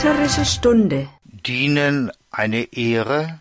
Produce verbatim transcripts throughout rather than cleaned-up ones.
Lutherische Stunde. Dienen eine Ehre?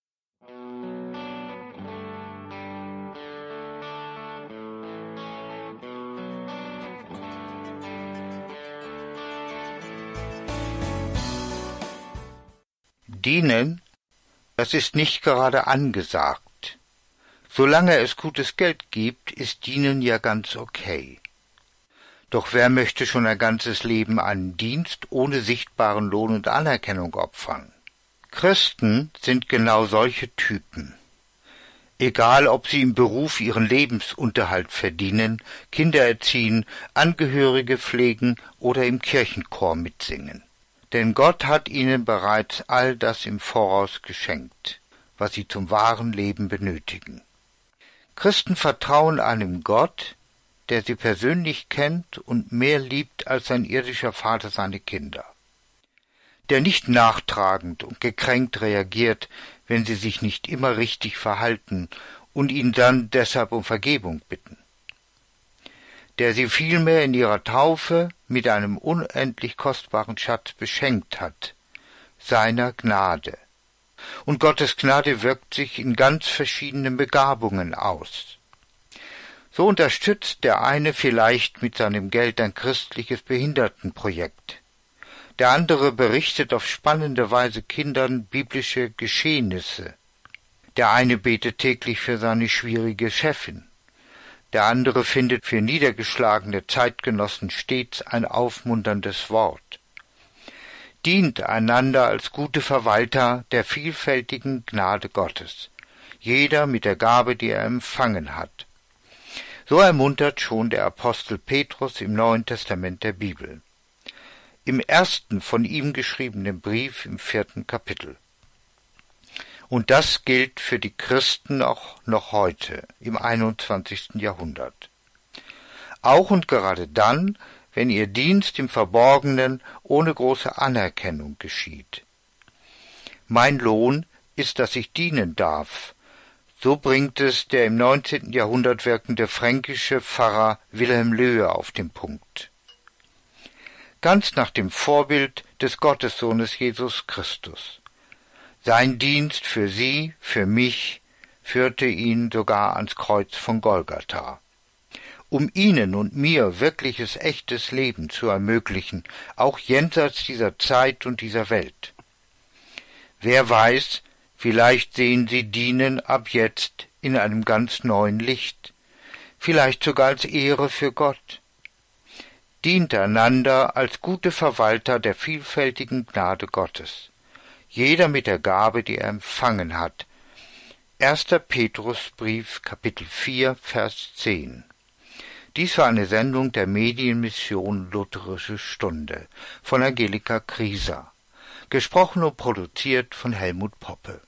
Dienen, das ist nicht gerade angesagt. Solange es gutes Geld gibt, ist Dienen ja ganz okay. Doch wer möchte schon ein ganzes Leben einen Dienst ohne sichtbaren Lohn und Anerkennung opfern? Christen sind genau solche Typen. Egal, ob sie im Beruf ihren Lebensunterhalt verdienen, Kinder erziehen, Angehörige pflegen oder im Kirchenchor mitsingen. Denn Gott hat ihnen bereits all das im Voraus geschenkt, was sie zum wahren Leben benötigen. Christen vertrauen einem Gott, der sie persönlich kennt und mehr liebt als sein irdischer Vater seine Kinder, der nicht nachtragend und gekränkt reagiert, wenn sie sich nicht immer richtig verhalten und ihn dann deshalb um Vergebung bitten, der sie vielmehr in ihrer Taufe mit einem unendlich kostbaren Schatz beschenkt hat, seiner Gnade. Und Gottes Gnade wirkt sich in ganz verschiedenen Begabungen aus. So unterstützt der eine vielleicht mit seinem Geld ein christliches Behindertenprojekt. Der andere berichtet auf spannende Weise Kindern biblische Geschehnisse. Der eine betet täglich für seine schwierige Chefin. Der andere findet für niedergeschlagene Zeitgenossen stets ein aufmunterndes Wort. Dient einander als gute Verwalter der vielfältigen Gnade Gottes, jeder mit der Gabe, die er empfangen hat. So ermuntert schon der Apostel Petrus im Neuen Testament der Bibel, im ersten von ihm geschriebenen Brief im vierten Kapitel. Und das gilt für die Christen auch noch heute, im einundzwanzigsten Jahrhundert. Auch und gerade dann, wenn ihr Dienst im Verborgenen ohne große Anerkennung geschieht. Mein Lohn ist, dass ich dienen darf. So bringt es der im neunzehnten Jahrhundert wirkende fränkische Pfarrer Wilhelm Löhe auf den Punkt. Ganz nach dem Vorbild des Gottessohnes Jesus Christus. Sein Dienst für sie, für mich, führte ihn sogar ans Kreuz von Golgatha. Um ihnen und mir wirkliches, echtes Leben zu ermöglichen, auch jenseits dieser Zeit und dieser Welt. Wer weiß, vielleicht sehen sie Dienen ab jetzt in einem ganz neuen Licht, vielleicht sogar als Ehre für Gott. Dient einander als gute Verwalter der vielfältigen Gnade Gottes, jeder mit der Gabe, die er empfangen hat. erster Petrusbrief, Kapitel vier, Vers zehn. Dies war eine Sendung der Medienmission Lutherische Stunde von Angelika Krieser, gesprochen und produziert von Helmut Poppe.